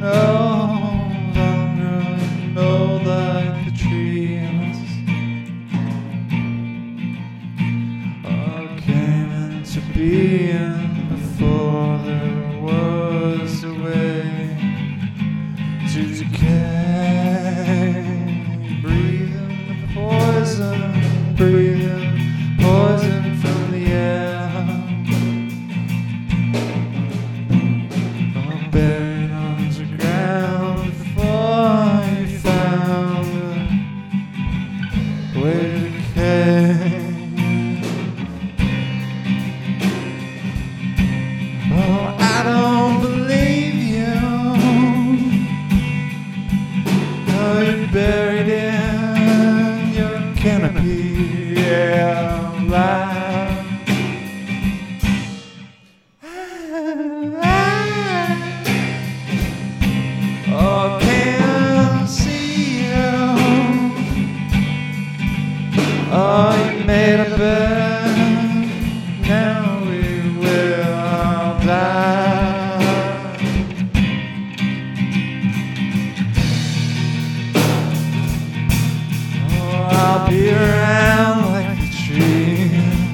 I'm growing old like the trees. I came into being before there was a way to decay. Breathing poison, breathing poison from the air. I'm buried underground before you found a way to decay. Oh, I don't believe you. Oh, you're buried in your canopy, yeah, alive. Oh, I can't see you. Oh, you made a bed, now we will die. Oh, I'll be around like a tree.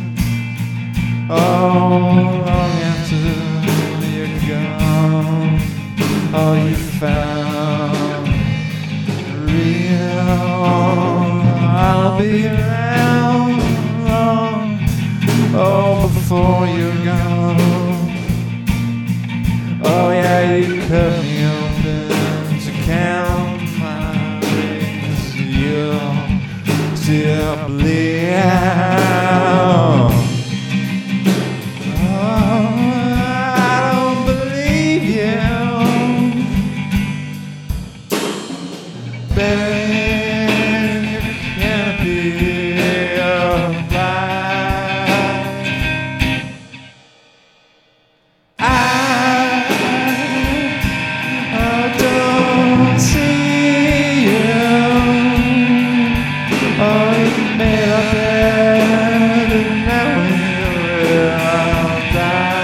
Oh, long after you're gone. Oh, you found real. I'll be around long, oh, before you're gone. Oh yeah, you cut me open to count my rings. You'll still bleed. Buried in your canopy of light. I don't see you. Oh, you made a bed and now we'll die.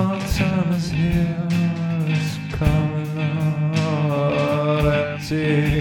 Time is here, it's coming on empty.